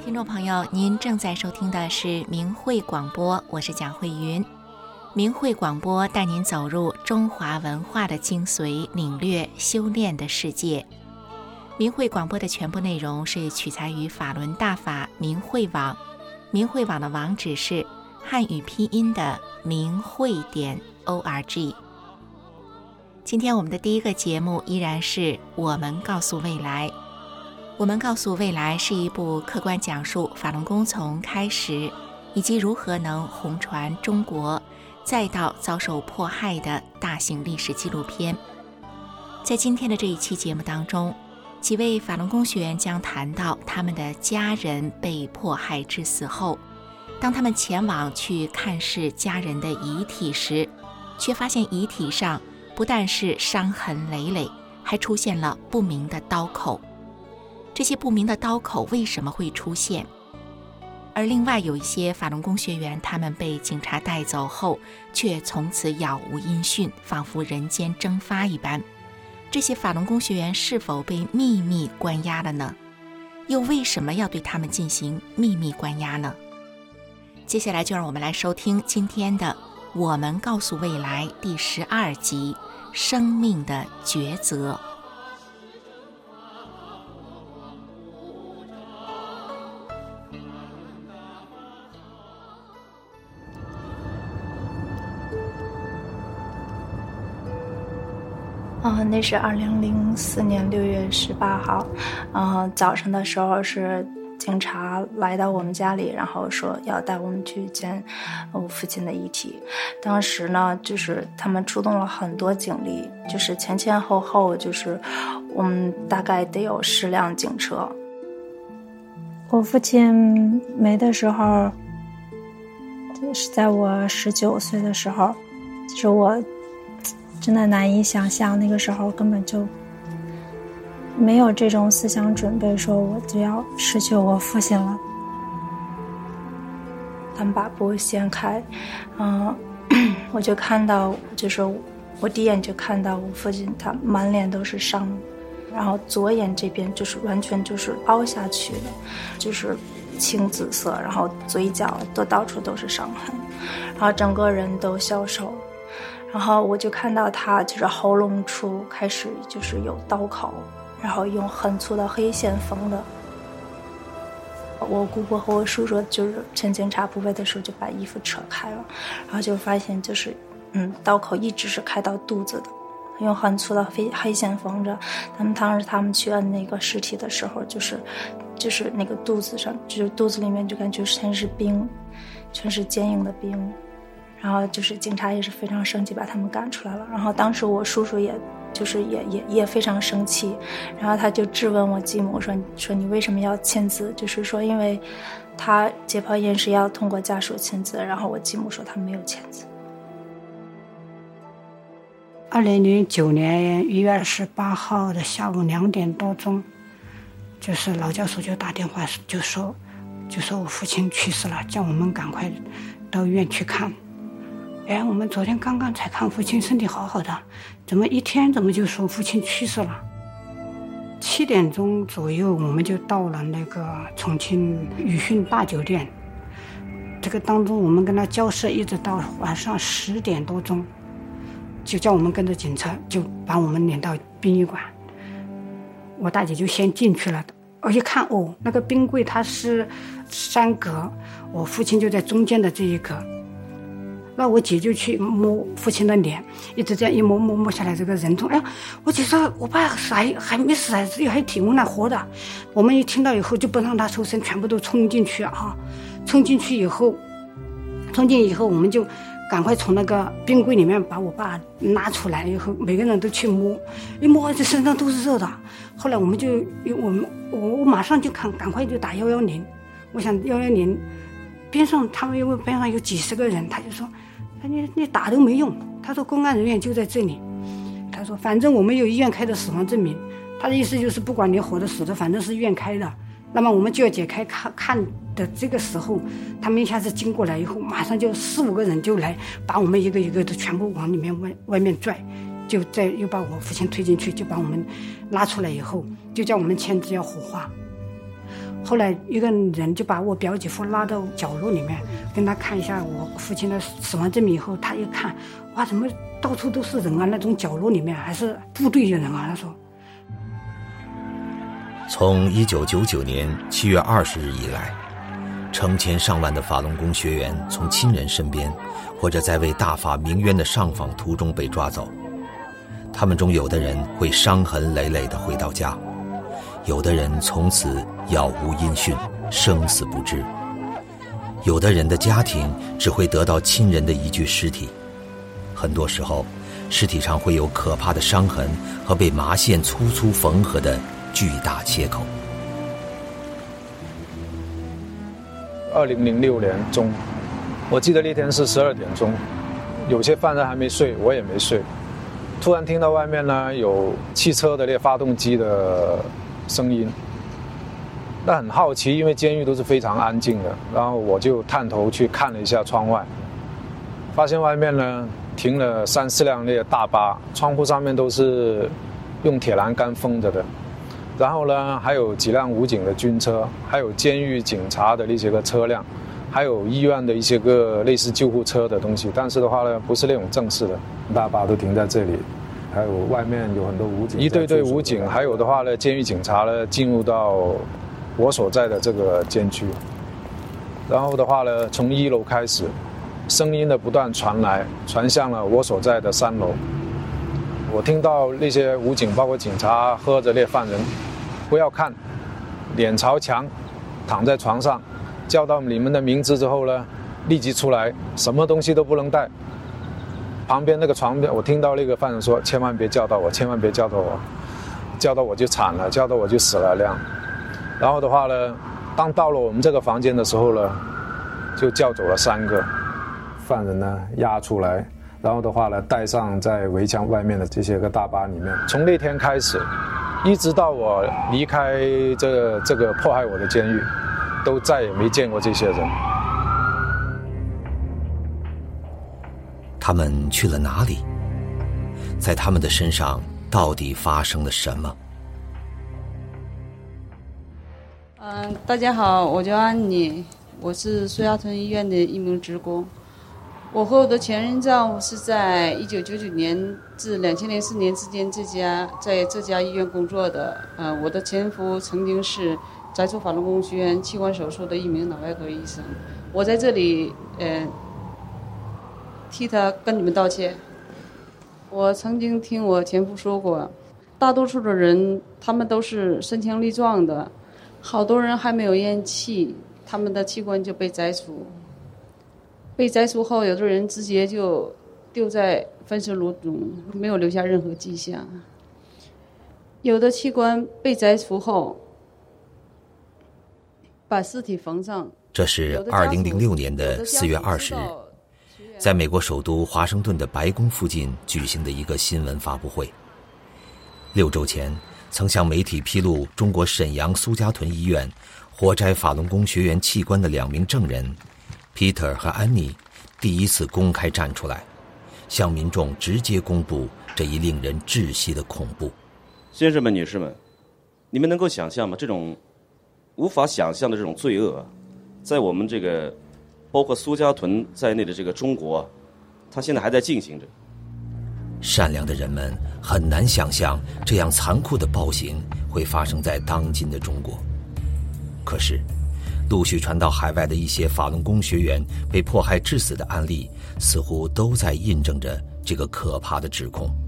听众朋友，您正在收听的是明慧广播，我是蒋慧云。明慧广播带您走入中华文化的精髓，领略修炼的世界。明慧广播的全部内容是取材于法轮大法明慧网，明慧网的网址是汉语拼音的明慧.org。今天我们的第一个节目依然是我们告诉未来。我们告诉未来是一部客观讲述法轮功从开始以及如何能红传中国再到遭受迫害的大型历史纪录片。在今天的这一期节目当中，几位法轮功学员将谈到他们的家人被迫害致死后，当他们前往去看视家人的遗体时，却发现遗体上不但是伤痕累累，还出现了不明的刀口。这些不明的刀口为什么会出现？而另外有一些法轮功学员，他们被警察带走后，却从此杳无音讯，仿佛人间蒸发一般。这些法轮功学员是否被秘密关押了呢？又为什么要对他们进行秘密关押呢？接下来就让我们来收听今天的《我们告诉未来》第12集《生命的抉择》。 那是2004年6月18号，早上的时候是警察来到我们家里，然后说要带我们去见我父亲的遗体。当时呢，就是他们出动了很多警力，就是前后后，就是我们大概得有10辆警车。我父亲没的时候，是在我19岁的时候，就是我真的难以想象，那个时候根本就没有这种思想准备，说我就要失去我父亲了。他们把布掀开，我就看到，就是我第一眼就看到我父亲，他满脸都是伤，然后左眼这边就是完全就是凹下去的，就是青紫色，然后嘴角都到处都是伤痕，然后整个人都消瘦。然后我就看到他就是喉咙处开始就是有刀口，然后用很粗的黑线缝的。我姑姑和我叔叔就是趁警察不备的时候就把衣服扯开了，然后就发现就是刀口一直是开到肚子的，用很粗的黑线缝着。当时他们去摁那个尸体的时候，就是那个肚子上，就是肚子里面就感觉全是冰，全是坚硬的冰。然后就是警察也是非常生气，把他们赶出来了。然后当时我叔叔也非常生气，然后他就质问我继母说你为什么要签字？就是说因为他解剖验尸要通过家属签字，然后我继母说他没有签字。 2009年1月28号的下午2点多钟，就是老教授就打电话就说我父亲去世了，叫我们赶快到医院去看。我们昨天刚刚才看父亲身体好好的，怎么一天怎么就说父亲去世了？7点钟左右我们就到了那个重庆宇讯大酒店，这个当中我们跟他交涉一直到晚上10点多钟，就叫我们跟着警车就把我们领到殡仪馆。我大姐就先进去了，我一看那个冰柜它是3格，我父亲就在中间的这一格。那我姐就去摸父亲的脸，一直这样一摸下来，这个人中，我姐说我爸死还没死，还体温呢，活的。我们一听到以后就不让他抽身，全部都冲进去冲进以后我们就赶快从那个冰柜里面把我爸拉出来以后，每个人都去摸，一摸这身上都是热的。后来我们就我马上就赶快就打110，我想110边上他们因为边上有几十个人，他就说你打都没用，他说公安人员就在这里，他说反正我们有医院开的死亡证明，他的意思就是不管你活的死的反正是医院开的，那么我们就要解开看的这个时候，他们一下子经过来以后，马上就4-5个人就来把我们一个一个的全部往里面外面拽，就又把我父亲推进去，就把我们拉出来以后，就叫我们签字要火化。 后来一个人就把我表姐夫拉到角落里面，跟他看一下我父亲的死亡证明以后，他一看，哇，怎么到处都是人啊，那种角落里面还是部队的人啊，他说。 从1999年7月20日以来，成千上万的法轮功学员从亲人身边或者在为大法鸣冤的上访途中被抓走。他们中有的人会伤痕累累地回到家，有的人从此杳无音讯，生死不知，有的人的家庭只会得到亲人的一具尸体，很多时候尸体上会有可怕的伤痕和被麻线粗粗缝合的巨大切口。 2006年中，我记得那天是12点钟，有些犯人还没睡，我也没睡，突然听到外面呢有汽车的那个发动机的声音。那很好奇，因为监狱都是非常安静的，然后我就探头去看了一下窗外，发现外面呢停了3、4辆那个大巴，窗户上面都是用铁栏杆封着的。然后呢，还有几辆武警的军车，还有监狱警察的那些个车辆，还有医院的一些个类似救护车的东西。但是的话呢，不是那种正式的，大巴都停在这里。还有外面有很多武警，一队队武警，还有的话呢，监狱警察呢进入到我所在的这个监区。然后的话呢，从1楼开始，声音的不断传来，传向了我所在的3楼。我听到那些武警包括警察喝着那犯人，不要看，脸朝墙，躺在床上，叫到你们的名字之后呢，立即出来，什么东西都不能带。旁边那个床边，我听到那个犯人说：“千万别叫到我，千万别叫到我，叫到我就惨了，叫到我就死了那样。”然后的话呢，当到了我们这个房间的时候呢，就叫走了3个犯人呢，押出来。然后的话呢，带上在围墙外面的这些个大巴里面。从那天开始，一直到我离开这个迫害我的监狱，都再也没见过这些人。 他们去了哪里？在他们的身上到底发生了什么？ 大家好，我叫安妮，我是苏家屯医院的一名职工。我和我的前任丈夫是在1999年至2004年之间在这家医院工作的。我的前夫曾经是摘除法轮功学员器官手术的一名脑外科医生。我在这里替他跟你们道歉。我曾经听我前夫说过，大多数的人他们都是身强力壮的，好多人还没有咽气，他们的器官就被摘除。被摘除后，有的人直接就丢在焚尸炉中，没有留下任何迹象。有的器官被摘除后，把尸体缝上。 这是2006年的4月20日，在美国首都华盛顿的白宫附近举行的一个新闻发布会。6周前，曾向媒体披露中国沈阳苏家屯医院活摘法轮功学员器官的2名证人Peter 和安妮第一次公开站出来，向民众直接公布这一令人窒息的恐怖。 先生们、女士们，你们能够想象吗？这种无法想象的这种罪恶，在我们这个包括苏家屯在内的这个中国，它现在还在进行着。 善良的人们很难想象这样残酷的暴行会发生在当今的中国。可是陆续传到海外的一些法轮功学员被迫害致死的案例，似乎都在印证着这个可怕的指控。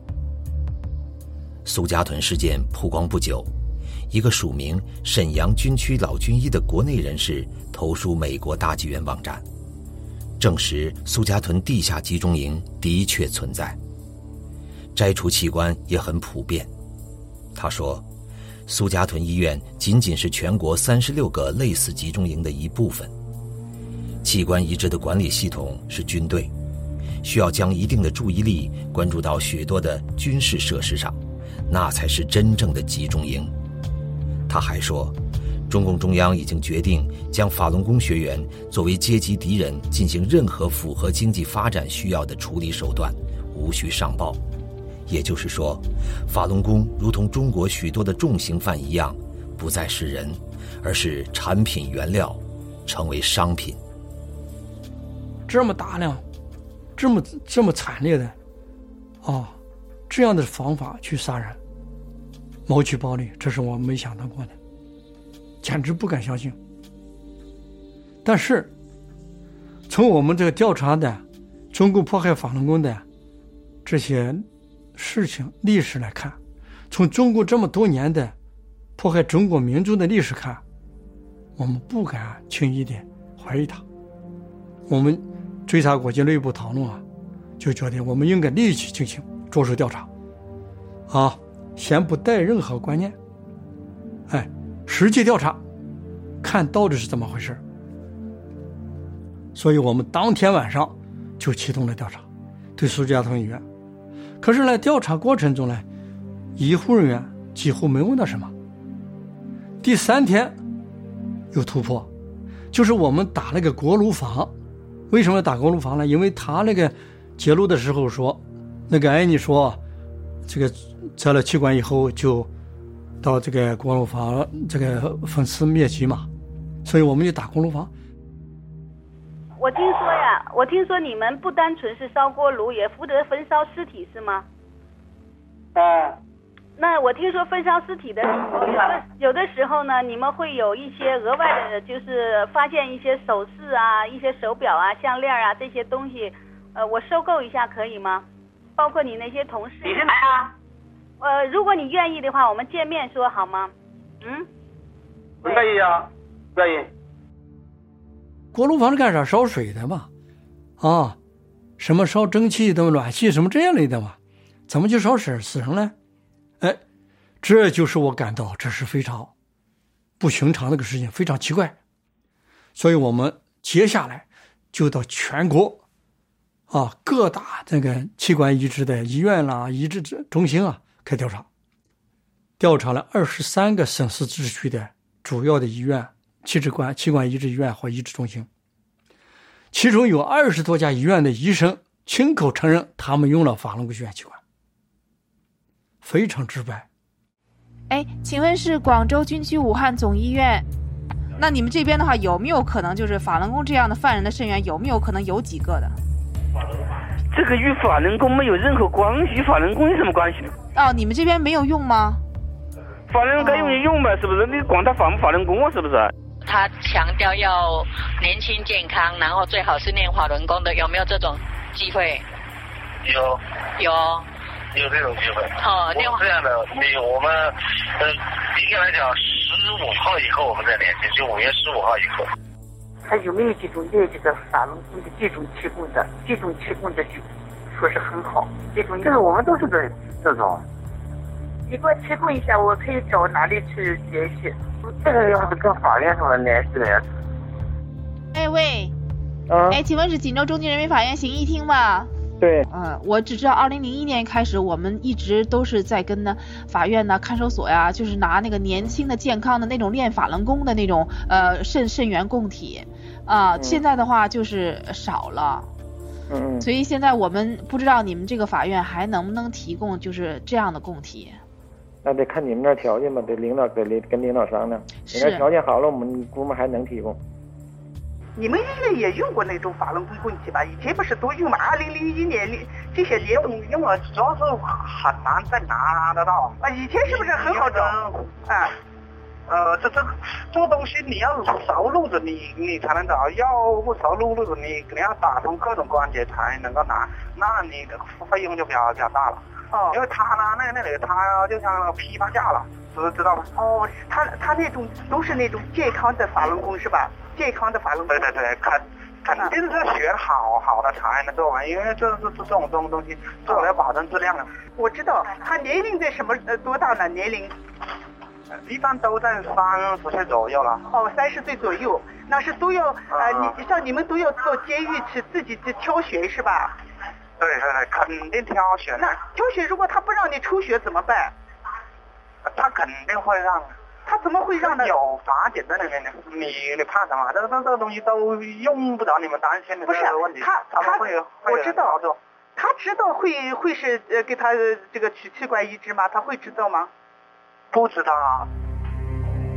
苏家屯事件曝光不久，一个署名沈阳军区老军医的国内人士投书美国大纪元网站，证实苏家屯地下集中营的确存在，摘除器官也很普遍。他说，苏家屯医院仅仅是全国36个类似集中营的一部分。器官移植的管理系统是军队，需要将一定的注意力关注到许多的军事设施上，那才是真正的集中营。他还说，中共中央已经决定将法轮功学员作为阶级敌人进行任何符合经济发展需要的处理手段，无需上报。也就是说，法轮功如同中国许多的重刑犯一样， 不再是人，而是产品原料，成为商品。 这么大量，这么惨烈的，这样的方法去杀人，谋取暴利，这是我没想到过的，简直不敢相信。但是，从我们这个调查的中共迫害法轮功的这些事情历史来看，从中国这么多年的迫害中国民族的历史看，我们不敢轻易的怀疑他。我们追查国际内部讨论就觉得我们应该立即进行着手调查，先不带任何观念，实际调查，看到底是怎么回事。所以我们当天晚上就启动了调查，对苏家屯医院。可是呢，调查过程中呢，医护人员几乎没问到什么。第3天有突破，就是我们打那个锅炉房。为什么要打锅炉房呢？因为他那个揭露的时候说，那个安妮说，这个摘了器官以后就到这个锅炉房这个分尸灭迹嘛，所以我们就打锅炉房。 我听说你们不单纯是烧锅炉，也负责焚烧尸体是吗？那我听说焚烧尸体的时候，有的时候呢，你们会有一些额外的，就是发现一些首饰啊、一些手表啊、项链啊这些东西，我收购一下可以吗？包括你那些同事。 你是哪呀？ 如果你愿意的话，我们见面说好吗？ 不愿意啊，不愿意。 锅炉房是干啥？烧水的嘛，什么烧蒸汽的暖气什么这样类的嘛，怎么就烧死人呢？这就是我感到这是非常不寻常的一个事情，非常奇怪。所以我们接下来就到全国各大这个器官移植的医院啦、移植中心开调查，调查了23个省市自治区的主要的医院、器官移植医院或移植中心，其中有20多家医院的医生亲口承认他们用了法轮功血器官，非常直白。 请问是广州军区武汉总医院？那你们这边的话，有没有可能就是法轮功这样的犯人的肾源，有没有可能有几个的？ 这个与法轮功没有任何关系，法轮功有什么关系？ 你们这边没有用吗？ 法轮功该用就用呗，是不是？你管他法不法轮功是不是？ 他强调要年轻健康，然后最好是练法轮功的，有没有这种机会？ 有这种机会。这样的，我们应该来讲15号以后我们再联系，就5月15号以后。 他有没有这种这个法轮功的这种提供的就说是很好，这个我们都是这种。你给我提供一下，我可以找哪里去联系？这个要是跟法院上联系的呀。 喂，请问是锦州中级人民法院刑一厅吗？ 对。 我只知道2001年开始，我们一直都是在跟法院看守所呀，就是拿那个年轻的、健康的那种练法轮功的那种肾源供体现在的话就是少了。所以现在我们不知道你们这个法院还能不能提供就是这样的供体。 那得看你们那条件吧，得跟领导商量。你那条件好了，我们估摸还能提供。 你们医院也用过那种法轮功供体吧？以前不是都用吗？2001年这些年用了，主要是很难再拿得到。 以前是不是很好找？ 这个东西你要熟路子你才能找，要不熟路子你肯定要打通各种关节才能够拿，那你的费用就比较大了。因为他呢那里他就像批发价了，知道吗？ 他那种都是那种健康的法轮功是吧？健康的法轮功。 对，肯定是选好的才能做完，因为这种东西做了要保证质量的。 我知道，他年龄在什么多大呢？年龄？ 一般都在30岁左右了。 30岁左右，那是都要你们都要到监狱去自己去挑选是吧？ 对，肯定挑选。 那挑选如果他不让你抽血怎么办？ 他肯定会让。 他怎么会让呢？ 有法检在那边的，你怕什么？这个东西都用不着你们担心的这个问题。他会我知道，他知道会是给他这个取器官移植吗？他会知道吗？ 不知道啊。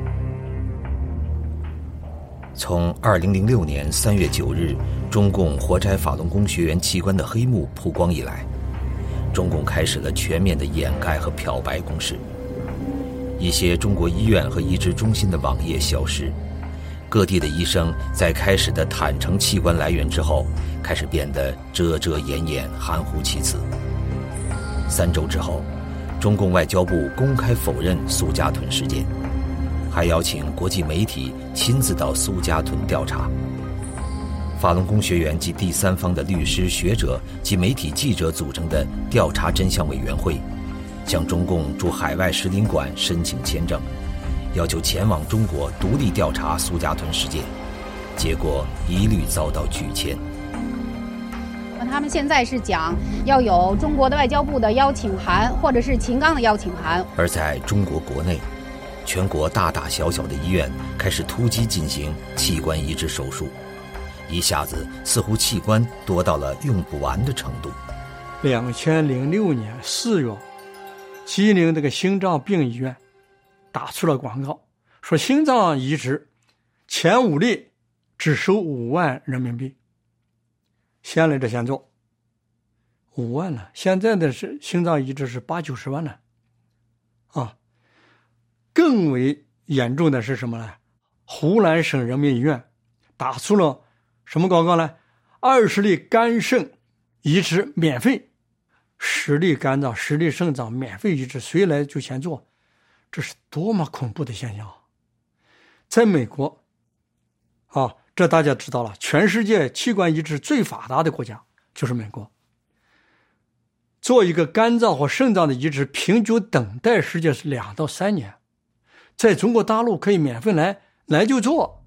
从2006年3月9日中共活摘法轮功学员器官的黑幕曝光以来，中共开始了全面的掩盖和漂白攻势。一些中国医院和移植中心的网页消失，各地的医生在开始的坦诚器官来源之后，开始变得遮遮掩掩、含糊其辞。3周之后，中共外交部公开否认苏家屯事件，还邀请国际媒体亲自到苏家屯调查。法轮功学员及第三方的律师、学者及媒体记者组成的调查真相委员会，向中共驻海外使领馆申请签证，要求前往中国独立调查苏家屯事件，结果一律遭到拒签。 他们现在是讲要有中国的外交部的邀请函，或者是秦刚的邀请函。 而在中国国内，全国大大小小的医院开始突击进行器官移植手术，一下子似乎器官多到了用不完的程度。 2006年4月，吉林这个心脏病医院打出了广告，说心脏移植前5例只收5万人民币。先来这先做5万了，现在的是心脏移植是80-90万了啊。更为严重的是什么呢？湖南省人民医院打出了什么广告呢？20例肝肾移植免费，10例肝脏10例肾脏免费移植，谁来就先做。这是多么恐怖的现象。在美国啊，这大家知道了，全世界器官移植最发达的国家就是美国。做一个肝脏或肾脏的移植，平均等待时间是2到3年。在中国大陆可以免费来就做。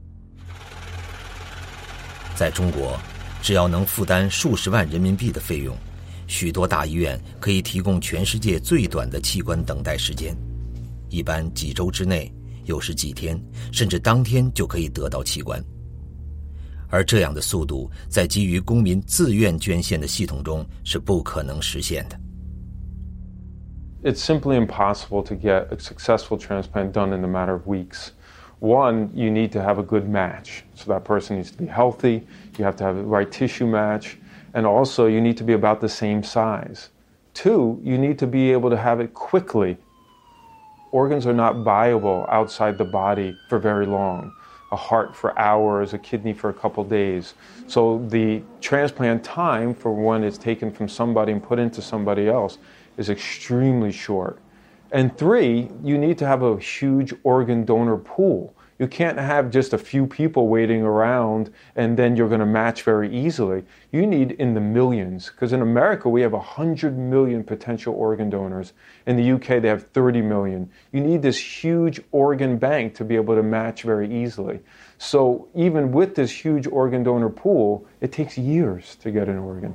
在中国，只要能负担数十万人民币的费用，许多大医院可以提供全世界最短的器官等待时间，一般几周之内，有时几天，甚至当天就可以得到器官。而这样的速度，在基于公民自愿捐献的系统中是不可能实现的。 It's simply impossible to get a successful transplant done in a matter of weeks. One, you need to have a good match. So that person needs to be healthy. You have to have the right tissue match. And also, you need to be about the same size. Two, you need to be able to have it quickly. Organs are not viable outside the body for very long. A heart for hours, a kidney for a couple days. So the transplant time for when it's taken from somebody and put into somebody else is extremely short. And 3, you need to have a huge organ donor pool. You can't have just a few people waiting around and then you're going to match very easily. You need in the millions, because in America we have 100 million potential organ donors. In the UK they have 30 million. You need this huge organ bank to be able to match very easily. So even with this huge organ donor pool, it takes years to get an organ.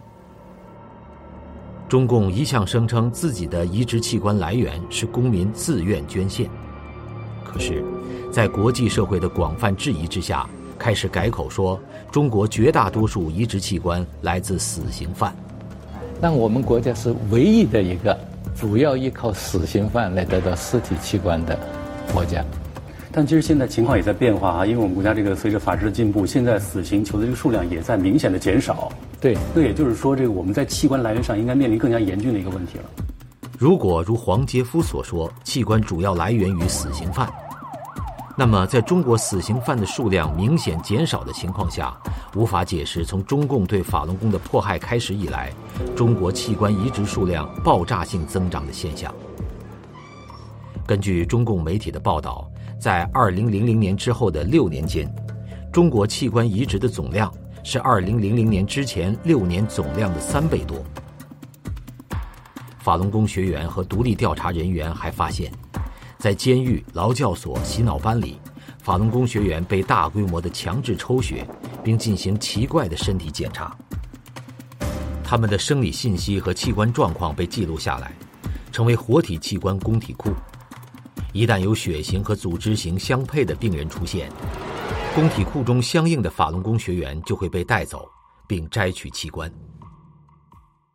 中共一向声称自己的移植器官来源是公民自愿捐献，可是，在国际社会的广泛质疑之下，开始改口说中国绝大多数移植器官来自死刑犯。 但我们国家是唯一的一个主要依靠死刑犯来得到尸体器官的国家。 但其实现在情况也在变化啊，因为我们国家这个随着法治的进步，现在死刑囚的这个数量也在明显的减少。 对， 那也就是说，这个我们在器官来源上应该面临更加严峻的一个问题了。 如果如黄杰夫所说，器官主要来源于死刑犯，那么在中国死刑犯的数量明显减少的情况下，无法解释从中共对法轮功的迫害开始以来，中国器官移植数量爆炸性增长的现象。根据中共媒体的报道，在2000年之后的6年间，中国器官移植的总量是2000年之前6年总量的3倍多。法轮功学员和独立调查人员还发现，在监狱、劳教所、洗脑班里，法轮功学员被大规模的强制抽血，并进行奇怪的身体检查。他们的生理信息和器官状况被记录下来，成为活体器官供体库。一旦有血型和组织型相配的病人出现，供体库中相应的法轮功学员就会被带走，并摘取器官。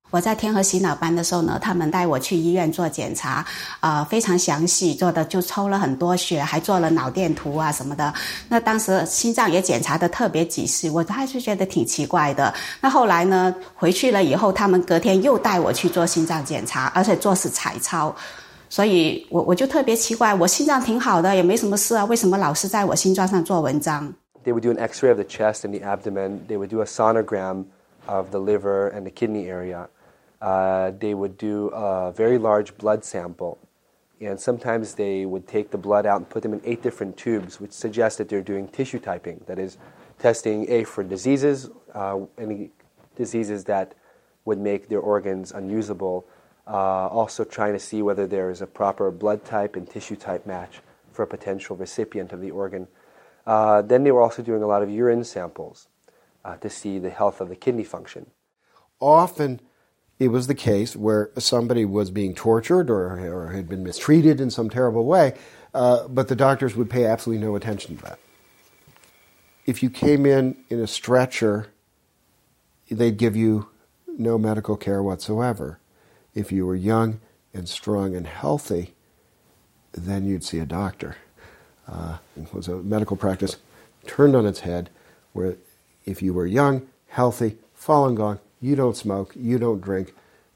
我在天河洗脑班的时候呢，他们带我去医院做检查，非常详细，做的就抽了很多血，还做了脑电图啊什么的。那当时心脏也检查的特别仔细，我还是觉得挺奇怪的。那后来呢，回去了以后，他们隔天又带我去做心脏检查，而且做是彩超。所以我就特别奇怪，我心脏挺好的，也没什么事啊，为什么老是在我心脏上做文章？ They would do an X-ray of the chest and the abdomen. They would do a sonogram of the liver and the kidney area. They would do a very large blood sample, and sometimes they would take the blood out and put them in 8 different tubes, which suggests that they're doing tissue typing, that is, testing for diseases, any diseases that would make their organs unusable, also trying to see whether there is a proper blood type and tissue type match for a potential recipient of the organ. Then they were also doing a lot of urine samples to see the health of the kidney function. Often it was the case where somebody was being tortured or had been mistreated in some terrible way, but the doctors would pay absolutely no attention to that. If you came in a stretcher, they'd give you no medical care whatsoever. If you were young and strong and healthy, then you'd see a doctor. It was a medical practice turned on its head, where if you were young, healthy, Falun Gong, you don't smoke, you don't drink,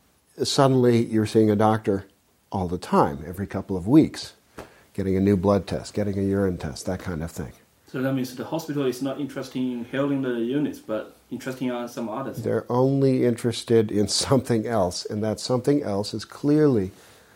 suddenly you're seeing a doctor all the time, every couple of weeks, getting a new blood test, getting a urine test, that kind of thing. So that means the hospital is not interested in healing the units, but interested in some others. They're only interested in something else, and that something else is clearly,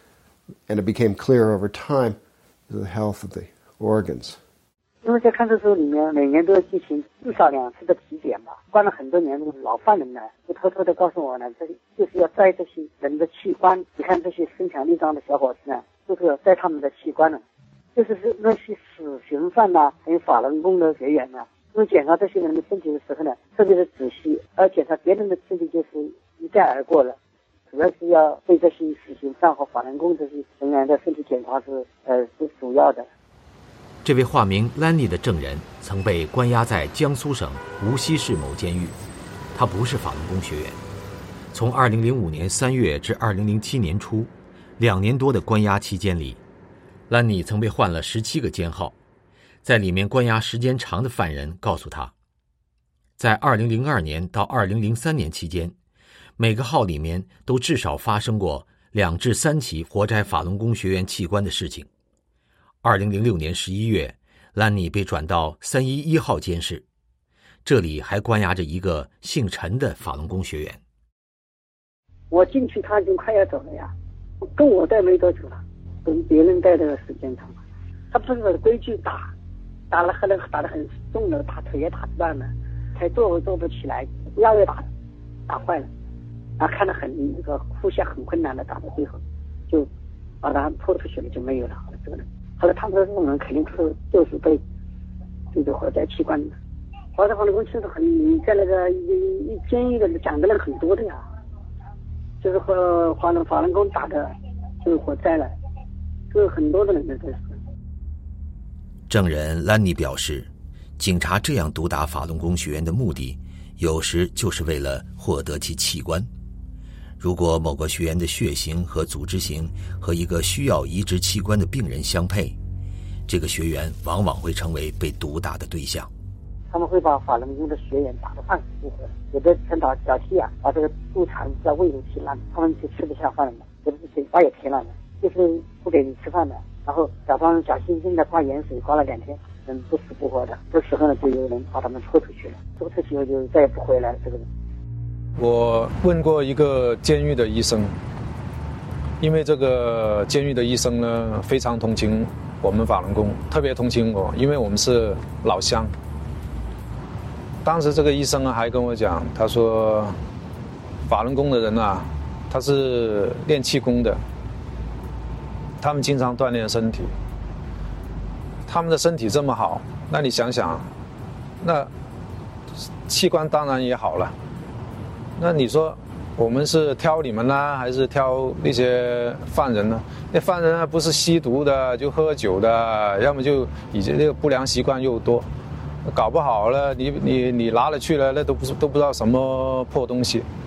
and it became clear over time, the health of the organs. 因为在看守所里面，每年都要进行至少2次的体检吧。关了很多年的老犯人呢，就偷偷的告诉我呢，这就是要摘这些人的器官。你看这些身强力壮的小伙子呢，就是要摘他们的器官了。就是那些死刑犯呐，还有法轮功的学员呐，因为检查这些人的身体的时候呢，特别的仔细，而检查别人的身体就是一概而过了。主要是要对这些死刑犯和法轮功这些人员的身体检查是主要的。 这位化名兰妮的证人曾被关押在江苏省无锡市某监狱，他不是法轮功学员。从2005年3月至2007年初，2年多的关押期间里，兰妮曾被换了17个监号。在里面关押时间长的犯人告诉他，在2002年到2003年期间，每个号里面都至少发生过2至3起活摘法轮功学员器官的事情。2006年11月，兰妮被转到311号监室，这里还关押着一个姓陈的法轮功学员。 我进去他已经快要走了呀，跟我待没多久了，跟别人待的时间长了。他不是规矩打得很重了，打腿也打断了，才坐不起来，腰也打坏了，然后看得很那个呼吸很困难的，打到最后就把他拖出去了，就没有了。好了这个人。后来他们这种人肯定就是被这个活摘器官的。活摘法轮功其实在那个一监狱的讲的人很多的呀，就是和法轮功打的，就是活摘了，就是很多的人的这是。 证人兰妮表示，警察这样毒打法轮功学员的目的，有时就是为了获得其器官。如果某个学员的血型和组织型和一个需要移植器官的病人相配，这个学员往往会成为被毒打的对象。 他们会把法轮功的学员打得半死不活，有的拳打脚踢啊，把这个肚肠在胃里踢烂，他们就吃不下饭了，有的是嘴巴也贴烂了，就是不给你吃饭的，然后假装假惺惺的挂盐水，挂了2天，人不死不活的。这时候呢，就有人把他们拖出去了，拖出去以后就再也不回来了。这个人。 我问过一个监狱的医生，因为这个监狱的医生呢非常同情我们法轮功，特别同情我，因为我们是老乡。当时这个医生还跟我讲，他说法轮功的人啊，他是练气功的，他们经常锻炼身体，他们的身体这么好，那你想想，那器官当然也好了。那你说我们是挑你们呢，还是挑那些犯人呢？那犯人呢，不是吸毒的，就喝酒的，要么就以前这个不良习惯又多，搞不好了，你拿了去了，那都不知道什么破东西。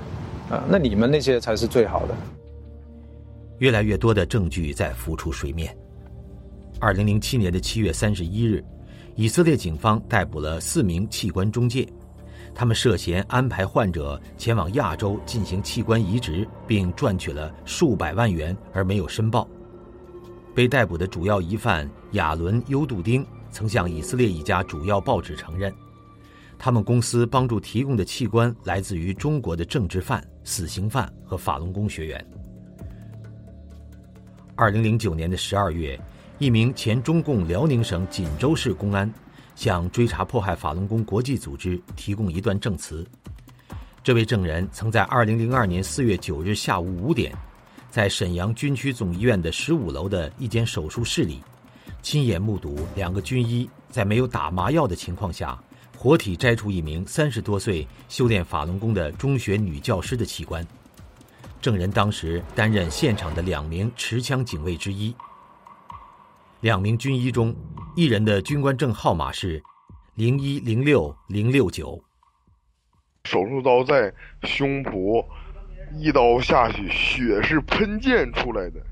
那你们那些才是最好的。 越来越多的证据在浮出水面。2007年的7月31日，以色列警方逮捕了4名器官中介，他们涉嫌安排患者前往亚洲进行器官移植，并赚取了数百万元而没有申报。被逮捕的主要疑犯亚伦·优杜丁曾向以色列一家主要报纸承认，他们公司帮助提供的器官来自于中国的政治犯、死刑犯和法轮功学员。2009年的12月，一名前中共辽宁省锦州市公安向追查迫害法轮功国际组织提供一段证词。这位证人曾在2002年4月9日下午5点，在沈阳军区总医院的15楼的一间手术室里，亲眼目睹2个军医在没有打麻药的情况下，活体摘出一名30多岁修炼法轮功的中学女教师的器官。证人当时担任现场的2名持枪警卫之一。2名军医中，一人的军官证号码是0106069。 手术刀在胸脯，一刀下去，血是喷溅出来的。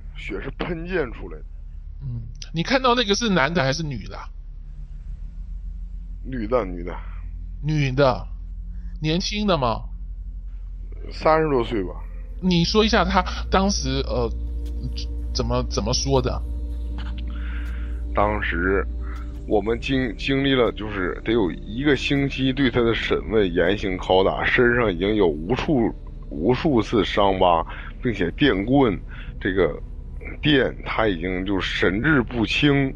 你看到那个是男的还是女的？ 女的。 女的，年轻的吗 ？30多岁吧。 你说一下他当时怎么说的？ 当时我们经历了就是得有1个星期对他的审问、严刑拷打，身上已经有无数次伤疤，并且电棍这个电他已经就神志不清，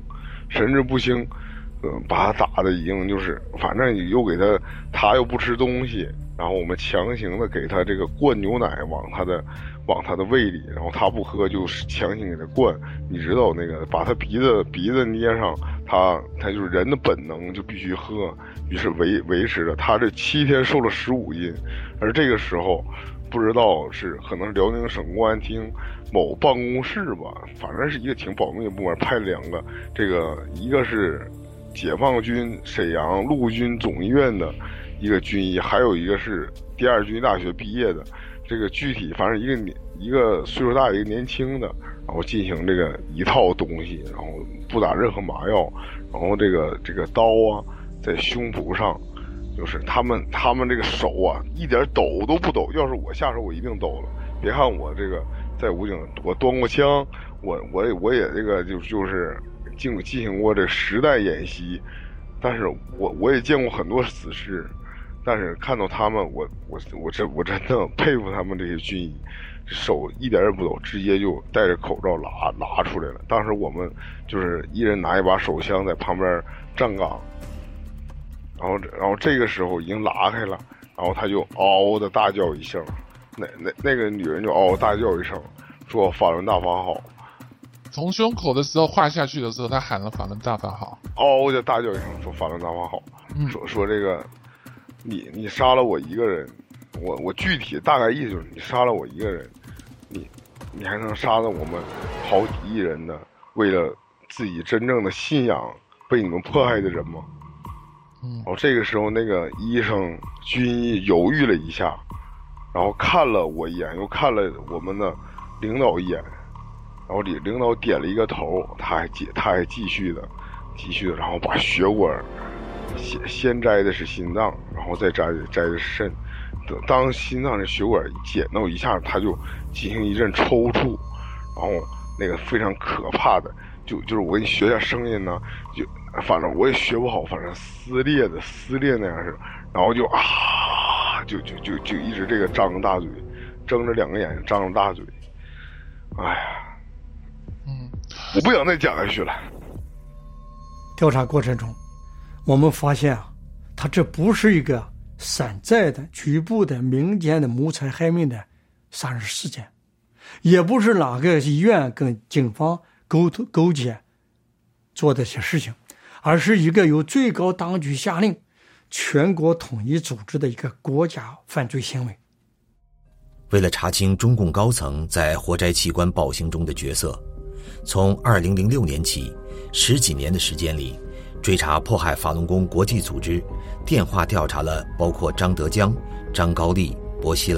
把他打的已经就是反正又给他又不吃东西，然后我们强行的给他这个灌牛奶往他的胃里，然后他不喝就强行给他灌，你知道那个把他鼻子捏上，他就是人的本能就必须喝，于是维持着他这7天瘦了15斤，而这个时候不知道是可能是辽宁省公安厅某办公室吧，反正是一个挺保密的部门，派了2个，这个一个是解放军沈阳陆军总医院的一个军医，还有一个是第2军医大学毕业的，这个具体反正一个岁数大一个年轻的，然后进行这个一套东西，然后不打任何麻药，然后这个刀啊在胸脯上，就是他们这个手啊一点抖都不抖，要是我下手我一定抖了。别看我这个在武警我端过枪，我也这个就是进行过这实弹演习，但是我也见过很多死尸，但是看到他们，我真的佩服他们这些军医，手一点也不抖，直接就戴着口罩拿出来了。当时我们就是一人拿一把手枪在旁边站岗，然后这个时候已经拉开了，然后他就嗷的大叫一声，那个女人就嗷大叫一声，说法轮大法好。 从胸口的时候划下去的时候，他喊了法轮大法好， 嗷的大叫一声，说法轮大法好，说这个你杀了我一个人，我具体大概意思就是你杀了我一个人，你还能杀了我们好几亿人的为了自己真正的信仰被你们迫害的人吗？然后这个时候那个医生军医犹豫了一下，然后看了我一眼，又看了我们的领导一眼，然后领导点了一个头，他还继续的，然后把血管先摘的是心脏，然后再摘的是肾。当心脏的血管剪到一下，他就进行一阵抽搐，然后那个非常可怕的，就是我给你学一下声音呢，就反正我也学不好，反正撕裂那样是，然后就就一直这个张着大嘴，睁着2个眼睛，张着大嘴，哎呀，我不想再讲下去了。 调查过程中，我们发现他这不是一个山寨的、局部的、民间的谋财害命的杀人事件，也不是哪个医院跟警方勾结做的些事情，而是一个由最高当局下令、全国统一组织的一个国家犯罪行为。 为了查清中共高层在活摘器官暴行中的角色，从2006年起10几年的时间里，追查迫害法轮功国际组织电话调查了包括张德江、张高丽、薄熙来、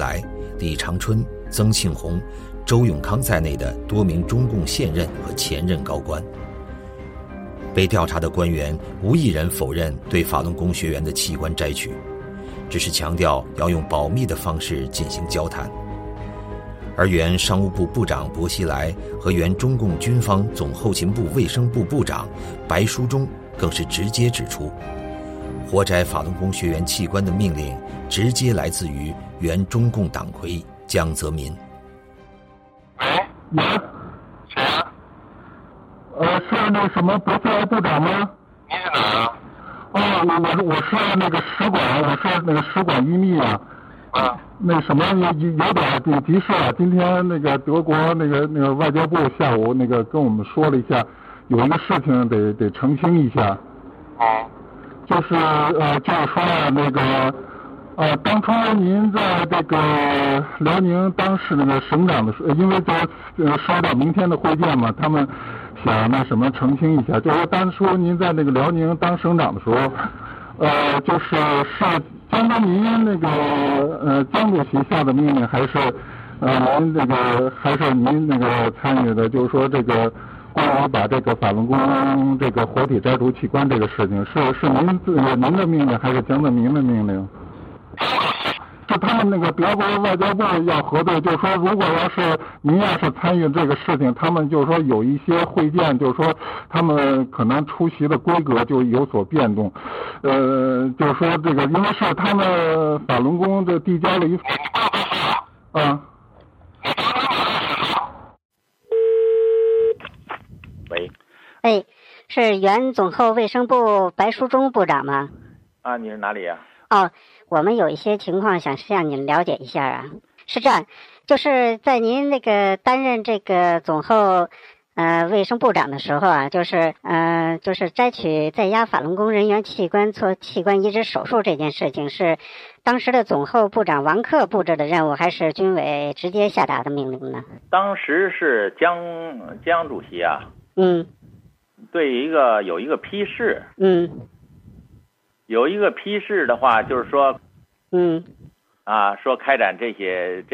李长春、曾庆红、周永康在内的多名中共现任和前任高官。被调查的官员无一人否认对法轮功学员的器官摘取，只是强调要用保密的方式进行交谈。而原商务部部长薄熙来和原中共军方总后勤部卫生部部长白书忠更是直接指出，活摘法轮功学员器官的命令直接来自于原中共党魁江泽民。 谁啊？是那什么薄熙来部长吗？ 你是哪啊？ 我是那个使馆，我是那个使馆一秘啊。那什么有点急事啊！今天那个德国那个外交部下午那个跟我们说了一下，有一个事情得澄清一下。就是说那个当初您在这个辽宁当时那个省长的时候，因为收到明天的会见嘛，他们想那什么澄清一下，就是说当初您在那个辽宁当省长的时候，就是江泽民那个江主席下的命令，还是您这个还是您那个参与的？就是说这个关于把这个法轮功这个活体摘除器官这个事情，是您的命令还是江泽民的命令？是他们那个德国外交部要核对，就是说如果您要是参与这个事情，他们就是说有一些会见，就是说他们可能出席的规格就有所变动，就是说这个因为是他们法轮功这递交了一喂， 哎，是原总后卫生部白书忠部长吗？ 啊，你是哪里呀？ 我们有一些情况想向您了解一下啊。是这样，就是在您那个担任这个总后卫生部长的时候啊，就是摘取在押法轮功人员器官做器官移植手术这件事情，是当时的总后部长王克布置的任务，还是军委直接下达的命令呢？ 当时是江主席啊，对有一个批示，有一个批示的话，就是说，说开展这些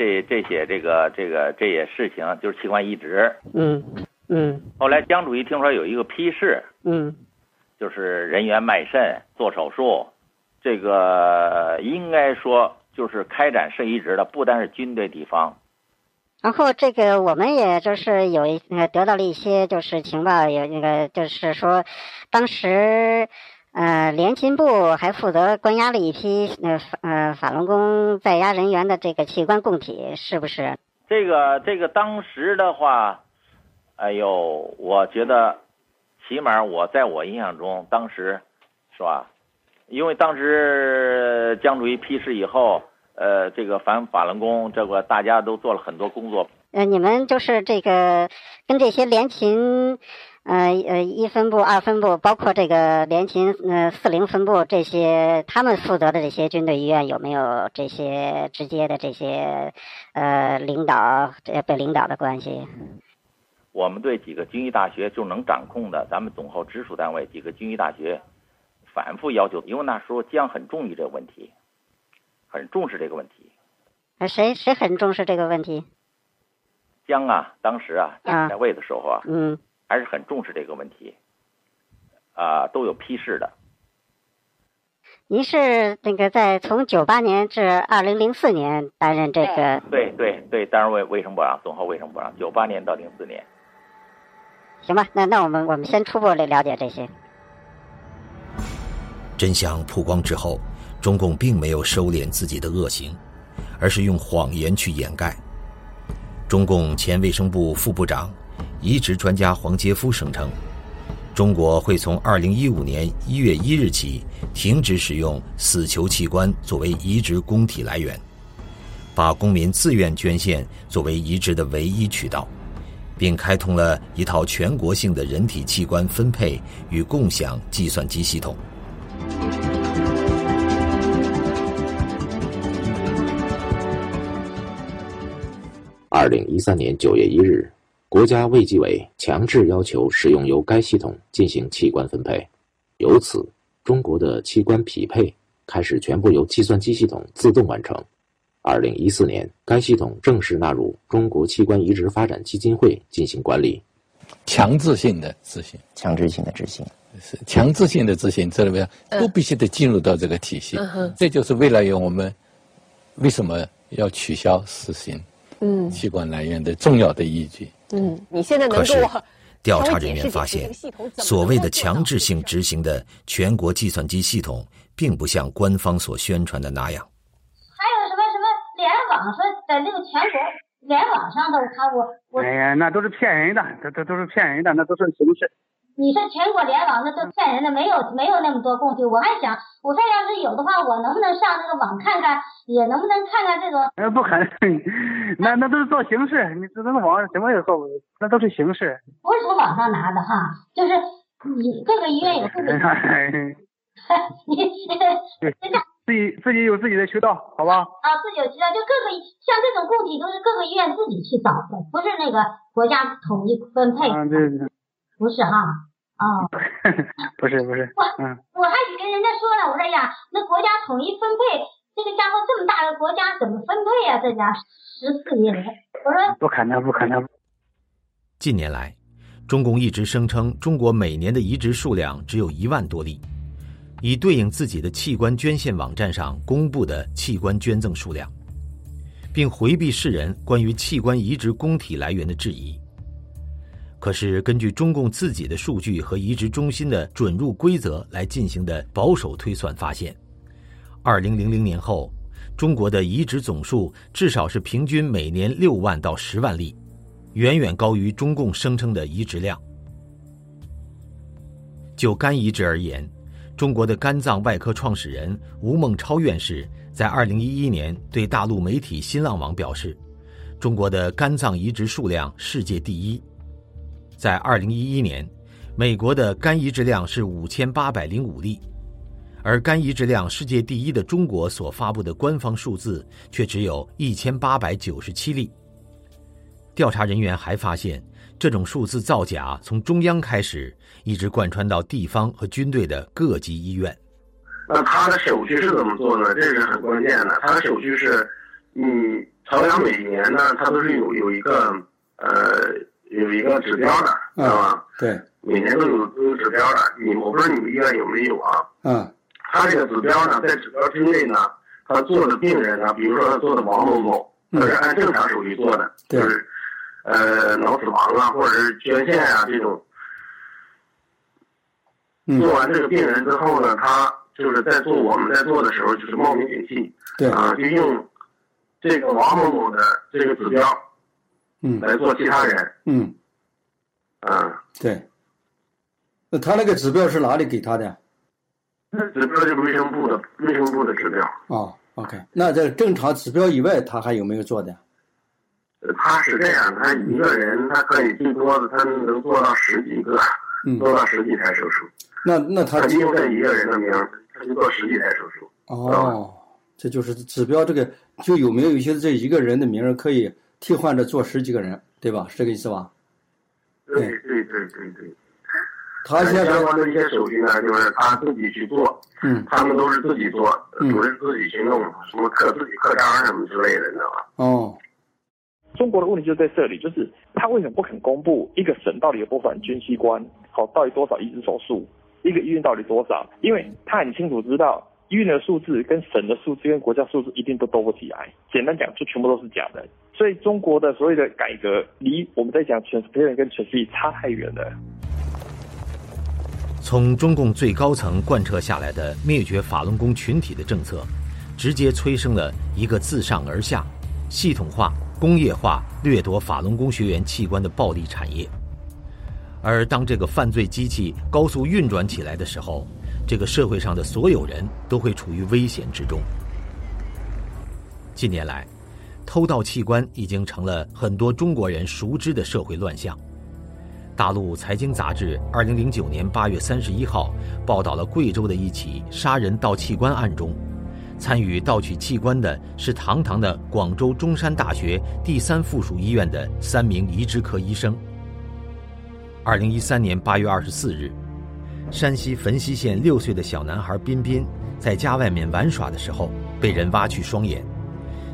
事情，就是器官移植。后来江主席听说有一个批示，就是人员卖肾做手术，这个应该说就是开展肾移植的，不单是军队地方。 然后这个我们也就是得到了一些就是情报，有那个就是说，当时。联勤部还负责关押了一批法轮功在押人员的这个器官供体，是不是？ 这个当时的话，我觉得起码在我印象中，当时是吧？因为当时江主席批示以后，这个反法轮功这个大家都做了很多工作。 你们就是这个跟这些联勤。1分部、2分部，包括这个联勤40分部这些，他们负责的这些军队医院有没有这些直接的这些领导被领导的关系？ 我们对几个军医大学就能掌控的，咱们总后直属单位几个军医大学反复要求，因为那时候江很重视这个问题，很重视这个问题。 谁很重视这个问题？ 江啊，当时在位的时候啊，还是很重视这个问题，都有批示的。 您是那个从98年至2004年担任这个？ 对，担任卫生部长，总后卫生部长，98年到04年。 行吧，那我们先初步了解这些。 真相曝光之后，中共并没有收敛自己的恶行，而是用谎言去掩盖。中共前卫生部副部长。移植专家黄杰夫声称，中国会从2015年1月1日起停止使用死囚器官作为移植供体来源，把公民自愿捐献作为移植的唯一渠道，并开通了一套全国性的人体器官分配与共享计算机系统。 2013年9月1日。国家卫计委强制要求使用由该系统进行器官分配，由此，中国的器官匹配开始全部由计算机系统自动完成。 2014年，该系统正式纳入中国器官移植发展基金会进行管理。 强制性的执行， 强制性的执行， 是强制性的执行，这里面都必须得进入到这个体系。这就是未来有我们为什么要取消实行器官来源的重要的依据。 你现在能够调查人员发现，所谓的强制性执行的全国计算机系统，并不像官方所宣传的那样。 还有什么联网，说在那个全国联网上头，我哎呀，那都是骗人的，这都是骗人的，那都是形式。 你说全国联网那都骗人的，没有那么多工具。我还想，我说要是有的话，我能不能上那个网看看，也能不能看看这个？ 不可能，那都是做形式，你这个网什么也做不，那都是形式。 不是从网上拿的哈，就是你各个医院有各个。 自己有自己的渠道，好吧？ 自己有渠道，就各个像这种固体都是各个医院自己去找的，不是那个国家统一分配。 对， 不是哈。 不是。 我还跟人家说了，我说呀，那国家统一分配，这个家伙这么大个国家怎么分配啊？这家14亿人，我说不可能。 近年来，中共一直声称中国每年的移植数量只有1万多例，以对应自己的器官捐献网站上公布的器官捐赠数量，并回避世人关于器官移植供体来源的质疑。可是根据中共自己的数据和移植中心的准入规则来进行的保守推算发现，2000年后，中国的移植总数至少是平均每年6万到10万例，远远高于中共声称的移植量。就肝移植而言，中国的肝脏外科创始人吴孟超院士在2011年对大陆媒体新浪网表示，中国的肝脏移植数量世界第一。在2011年，美国的肝移植量是5805例，而肝移植量世界第一的中国所发布的官方数字却只有1897例。调查人员还发现，这种数字造假从中央开始，一直贯穿到地方和军队的各级医院。 那他的手续是怎么做呢？这是很关键的。他的手续是，朝阳每年呢，他都是有一个指标的，知道吧？ 对， 每年都有指标的。我不知道你们医院有没有啊？他这个指标呢，在指标之内呢，他做的病人呢，比如说他做的王某某，他是按正常手续做的，就是脑死亡啊，或者是捐献啊这种。做完这个病人之后呢，他就是我们在做的时候，就是冒名顶替，就用这个王某某的这个指标。来做其他人。 对。那他那个指标是哪里给他的？ 那指标就是卫生部的指标。 OK。那在正常指标以外，他还有没有做的？ 他是这样，他一个人他可以最多的他能做到10几个，做到10几台手术。 那他用这一个人的名，他就做10几台手术。 这就是指标，这个就有没有一些这一个人的名可以替换着做10几个人，对吧？是这个意思吧？ 对。 他现在相关的一些手续呢，就是他自己去做，他们都是自己做，主任自己去弄，什么自己刻章什么之类的，你知道吧？ 中国的问题就在这里，就是他为什么不肯公布一个省到底有多少人捐器官，到底多少移植手术，一个医院到底多少？因为他很清楚知道医院的数字跟省的数字跟国家数字一定都兜不起来，简单讲就全部都是假的。所以中国的所谓的改革离我们在讲 transparent 跟 transparent 差太远了。 从中共最高层贯彻下来的灭绝法轮功群体的政策，直接催生了一个自上而下、系统化、工业化掠夺法轮功学员器官的暴利产业。而当这个犯罪机器高速运转起来的时候，这个社会上的所有人都会处于危险之中。近年来，偷盗器官已经成了很多中国人熟知的社会乱象。大陆财经杂志2009年8月31号报道了贵州的一起杀人盗器官案中，参与盗取器官的是堂堂的广州中山大学第3附属医院的3名移植科医生。2013年8月24日，山西汾西县6岁的小男孩彬彬在家外面玩耍的时候被人挖去双眼，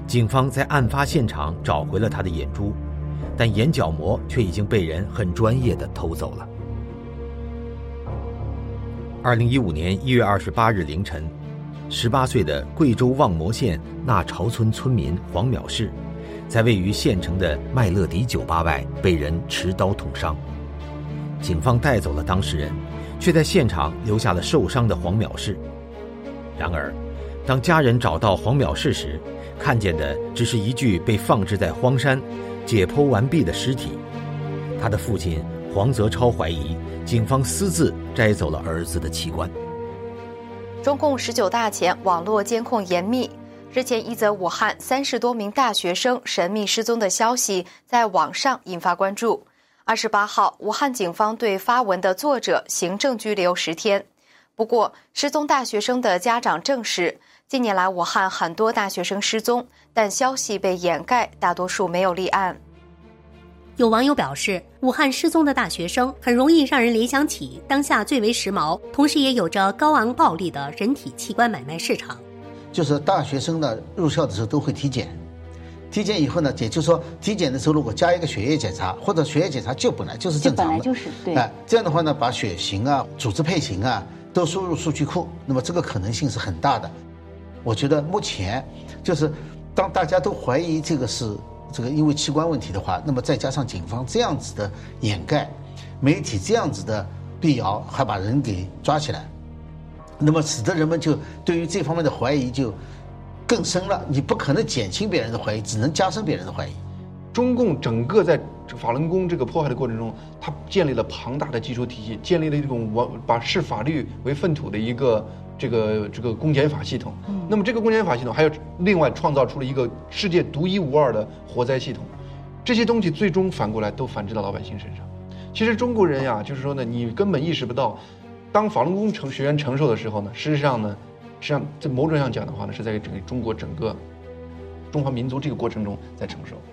警方在案发现场找回了他的眼珠，但眼角膜却已经被人很专业地偷走了。2015年1月28日凌晨，18岁的贵州望摩县纳潮村村民黄淼氏，在位于县城的麦乐迪酒吧外被人持刀捅伤。警方带走了当事人，却在现场留下了受伤的黄淼氏。然而，当家人找到黄淼氏时，看见的只是一具被放置在荒山、解剖完毕的尸体。他的父亲黄泽超怀疑警方私自摘走了儿子的器官。 中共19大前网络监控严密，日前一则武汉30多名大学生神秘失踪的消息在网上引发关注。28号，武汉警方对发文的作者行政拘留10天。不过，失踪大学生的家长证实，近年来武汉很多大学生失踪，但消息被掩盖，大多数没有立案。 有网友表示，武汉失踪的大学生很容易让人联想起当下最为时髦，同时也有着高昂暴利的人体器官买卖市场。 就是大学生呢入校的时候都会体检，体检以后呢，也就是说体检的时候如果加一个血液检查，或者血液检查就本来就是正常的，对，这样的话呢，把血型啊、组织配型啊都输入数据库，那么这个可能性是很大的。我觉得目前就是当大家都怀疑这个是因为器官问题的话，那么再加上警方这样子的掩盖，媒体这样子的辟谣，还把人给抓起来，那么使得人们就对于这方面的怀疑就更深了。你不可能减轻别人的怀疑，只能加深别人的怀疑。 中共整个在法轮功这个迫害的过程中，它建立了庞大的技术体系，建立了一种把视法律为粪土的一个这个公检法系统。那么这个公检法系统还有另外创造出了一个世界独一无二的活灾系统。这些东西最终反过来都反制到老百姓身上。其实中国人呀，就是说呢，你根本意识不到，当法轮功学员承受的时候呢，实际上在某种意义上讲的话呢，是在中国整个中华民族这个过程中在承受。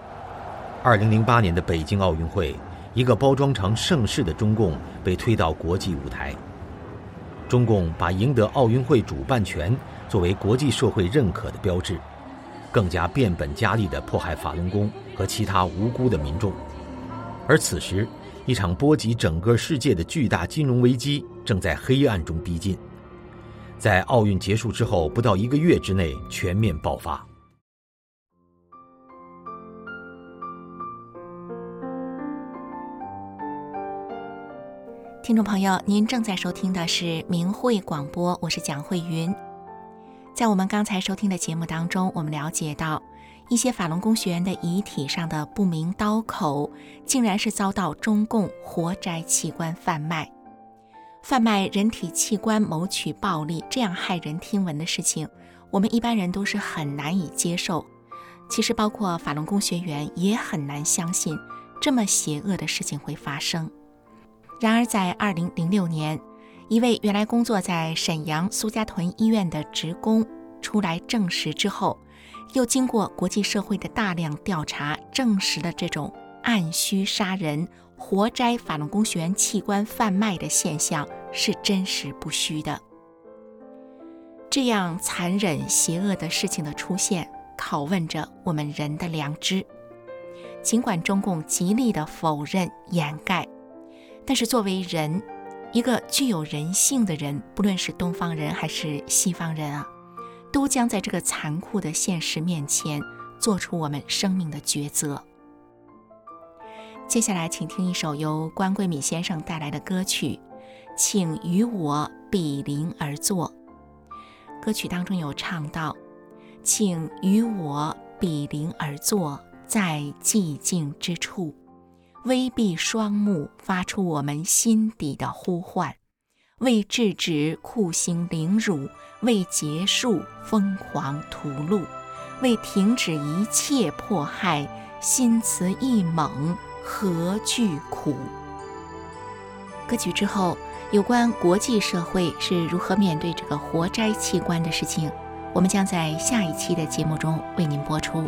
2008年的北京奥运会，一个包装成盛世的中共被推到国际舞台。中共把赢得奥运会主办权作为国际社会认可的标志，更加变本加厉地迫害法轮功和其他无辜的民众。而此时，一场波及整个世界的巨大金融危机正在黑暗中逼近，在奥运结束之后不到1个月之内全面爆发。 听众朋友，您正在收听的是明慧广播，我是蒋慧云。在我们刚才收听的节目当中，我们了解到一些法轮功学员的遗体上的不明刀口，竟然是遭到中共活摘器官贩卖人体器官谋取暴利，这样骇人听闻的事情，我们一般人都是很难以接受。其实包括法轮功学员也很难相信这么邪恶的事情会发生。然而在2006年，一位原来工作在沈阳苏家屯医院的职工出来证实之后，又经过国际社会的大量调查，证实了这种按需杀人、活摘法轮功学员器官贩卖的现象是真实不虚的。这样残忍邪恶的事情的出现，拷问着我们人的良知。尽管中共极力的否认掩盖，但是作为人，一个具有人性的人，不论是东方人还是西方人啊，都将在这个残酷的现实面前做出我们生命的抉择。接下来请听一首由关桂敏先生带来的歌曲，请与我比邻而坐。歌曲当中有唱到，请与我比邻而坐，在寂静之处，微闭双目，发出我们心底的呼唤，为制止酷刑凌辱，为结束疯狂屠戮，为停止一切迫害，心慈意猛，何惧苦。歌曲之后，有关国际社会是如何面对这个活摘器官的事情，我们将在下一期的节目中为您播出。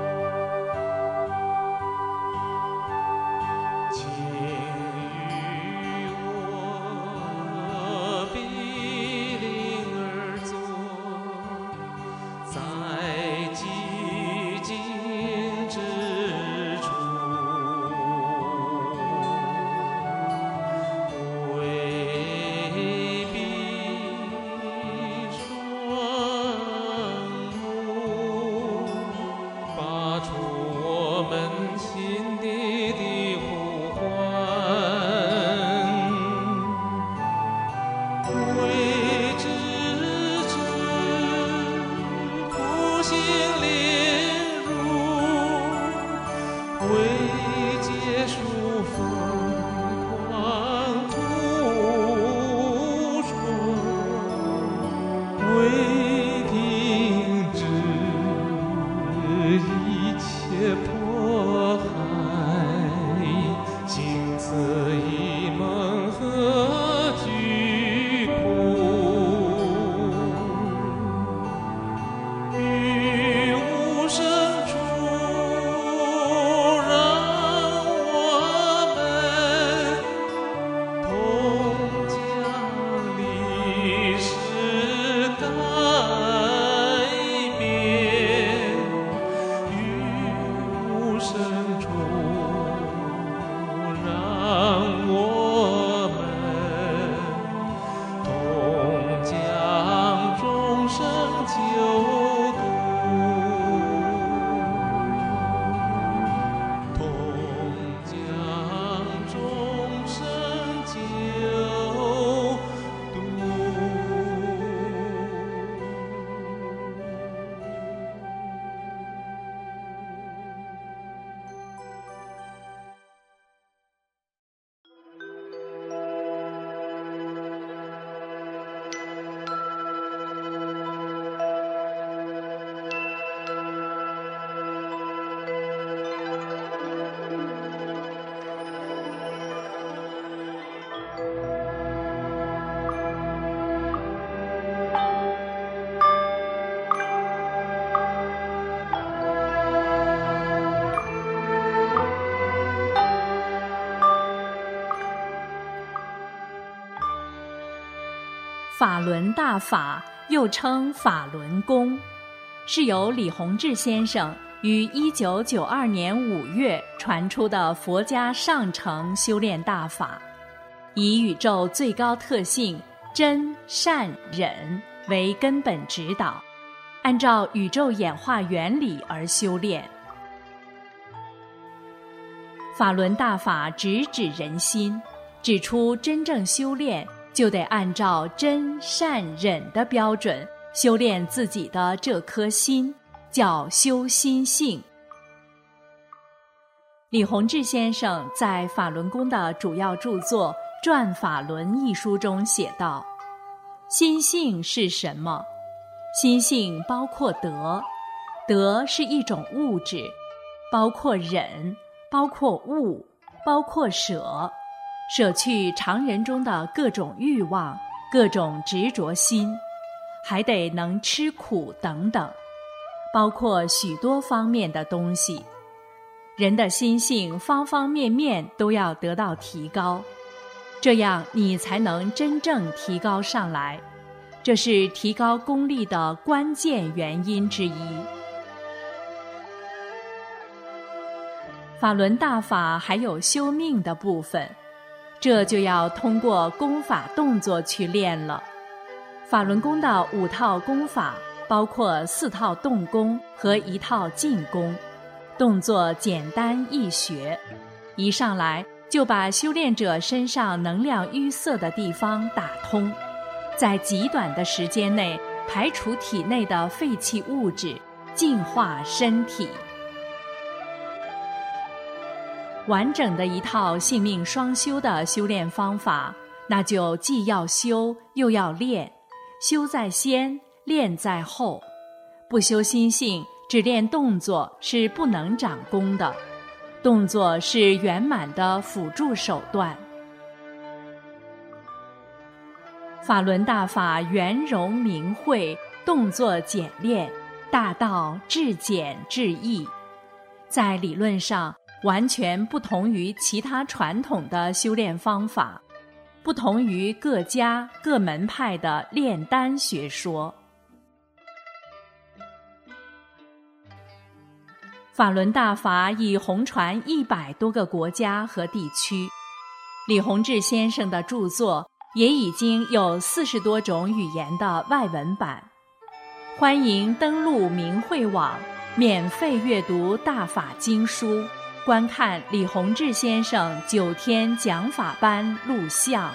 请与法轮大法又称法轮功，是由李洪志先生于1992年5月传出的佛家上乘修炼大法，以宇宙最高特性真善忍为根本指导，按照宇宙演化原理而修炼。法轮大法直指人心，指出真正修炼就得按照真善忍的标准修炼自己的这颗心，叫修心性。李洪志先生在法轮功的主要著作《转法轮》一书中写道：心性是什么？心性包括德，德是一种物质，包括忍，包括悟，包括舍，舍去常人中的各种欲望，各种执着心，还得能吃苦等等，包括许多方面的东西。人的心性方方面面都要得到提高，这样你才能真正提高上来，这是提高功力的关键原因之一。法轮大法还有修命的部分，这就要通过功法动作去练了。法轮功的5套功法包括4套动功和1套静功，动作简单易学，一上来就把修炼者身上能量淤塞的地方打通，在极短的时间内排除体内的废弃物质，净化身体。完整的一套性命双修的修炼方法，那就既要修又要练，修在先，练在后。不修心性，只练动作是不能长功的，动作是圆满的辅助手段。法轮大法圆融明慧，动作简练，大道至简至易，在理论上完全不同于其他传统的修炼方法，不同于各家各门派的炼丹学说。法轮大法已红传100多个国家和地区，李洪志先生的著作也已经有40多种语言的外文版。欢迎登录明慧网，免费阅读大法经书，观看李洪志先生9天讲法班录像。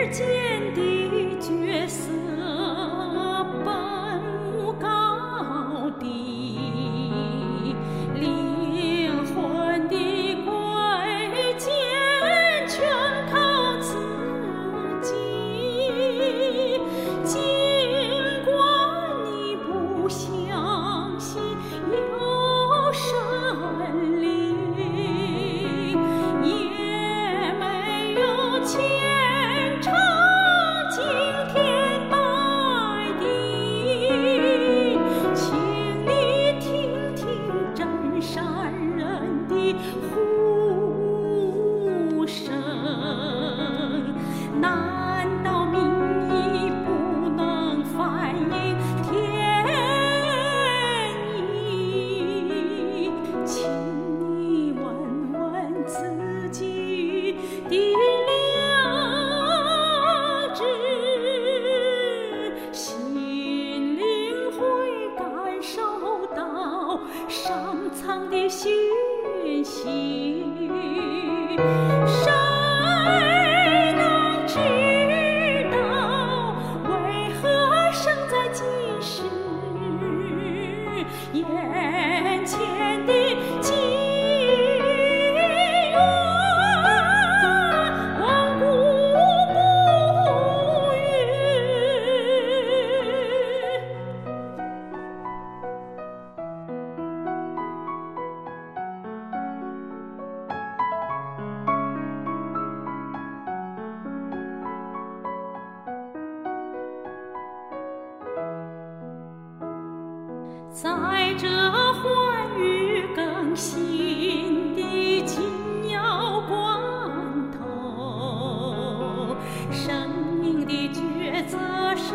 在这欢愉更新的紧要关头，生命的抉择谁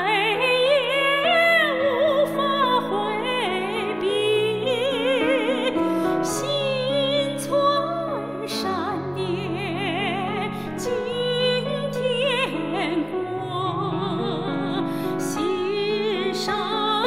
也无法回避，心存善念敬天国，心上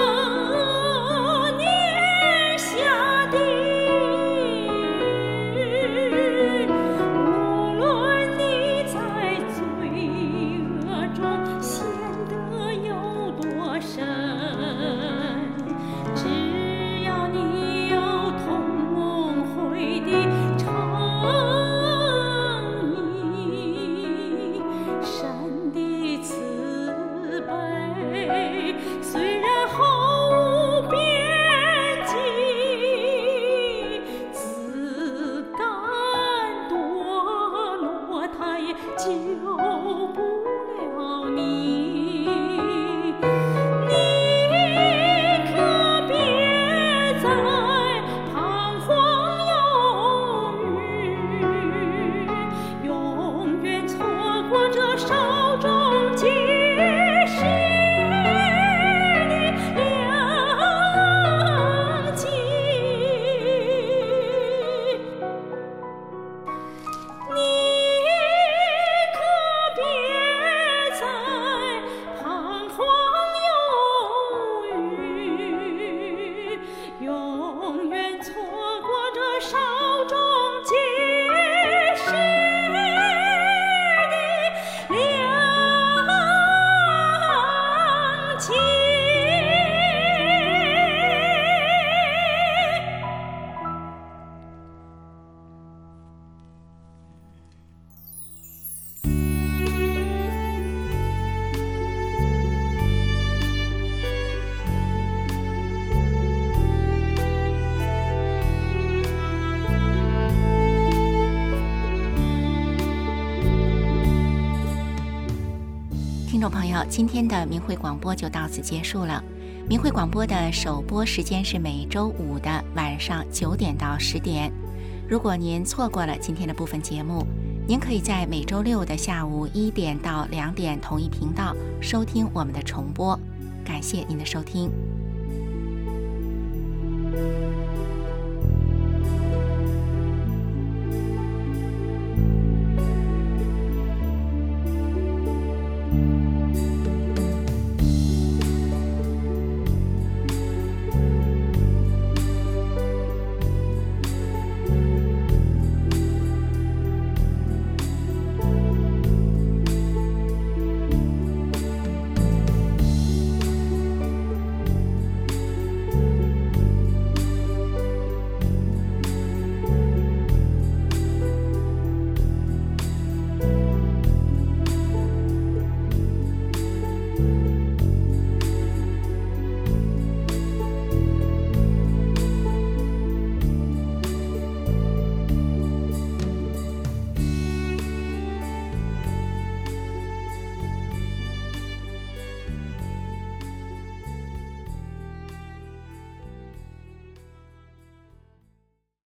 听众朋友，今天的明慧广播就到此结束了。明慧广播的首播时间是每周五的晚上9点到10点。如果您错过了今天的部分节目，您可以在每周六的下午1点到2点同一频道收听我们的重播。感谢您的收听。